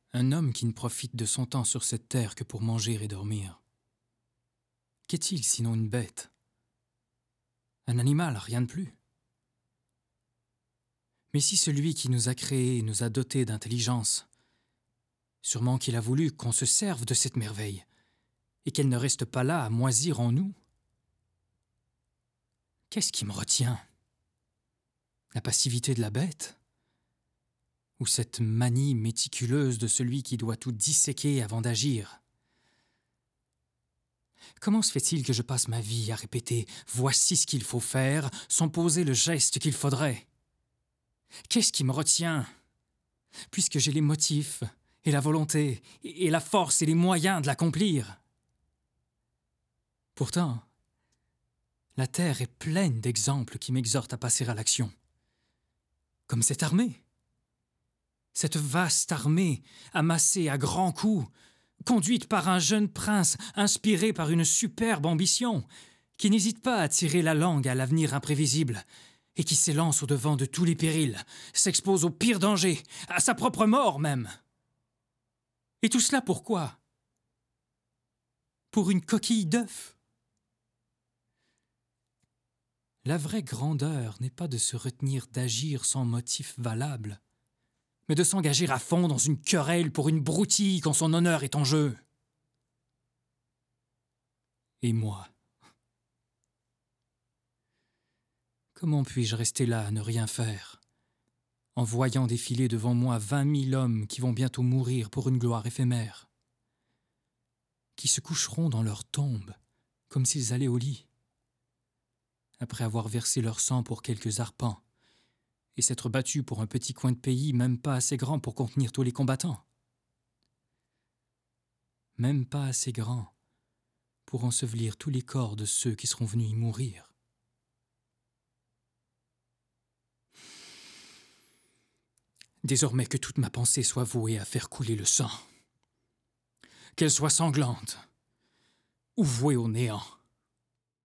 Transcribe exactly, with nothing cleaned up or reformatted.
Un homme qui ne profite de son temps sur cette terre que pour manger et dormir. Qu'est-il sinon une bête? Un animal, rien de plus. Mais si celui qui nous a créés nous a dotés d'intelligence, sûrement qu'il a voulu qu'on se serve de cette merveille, et qu'elle ne reste pas là à moisir en nous. Qu'est-ce qui me retient? La passivité de la bête? Ou cette manie méticuleuse de celui qui doit tout disséquer avant d'agir? Comment se fait-il que je passe ma vie à répéter « voici ce qu'il faut faire » sans poser le geste qu'il faudrait? Qu'est-ce qui me retient? Puisque j'ai les motifs, et la volonté, et la force et les moyens de l'accomplir. Pourtant, la terre est pleine d'exemples qui m'exhortent à passer à l'action. Comme cette armée. Cette vaste armée, amassée à grands coups, conduite par un jeune prince inspiré par une superbe ambition, qui n'hésite pas à tirer la langue à l'avenir imprévisible, et qui s'élance au-devant de tous les périls, s'expose au pire danger, à sa propre mort même. Et tout cela pourquoi? Pour une coquille d'œuf? La vraie grandeur n'est pas de se retenir d'agir sans motif valable, mais de s'engager à fond dans une querelle pour une broutille quand son honneur est en jeu. Et moi? Comment puis-je rester là à ne rien faire, en voyant défiler devant moi vingt mille hommes qui vont bientôt mourir pour une gloire éphémère, qui se coucheront dans leur tombe comme s'ils allaient au lit, après avoir versé leur sang pour quelques arpents, et s'être battus pour un petit coin de pays même pas assez grand pour contenir tous les combattants. Même pas assez grand pour ensevelir tous les corps de ceux qui seront venus y mourir. Désormais que toute ma pensée soit vouée à faire couler le sang, qu'elle soit sanglante ou vouée au néant.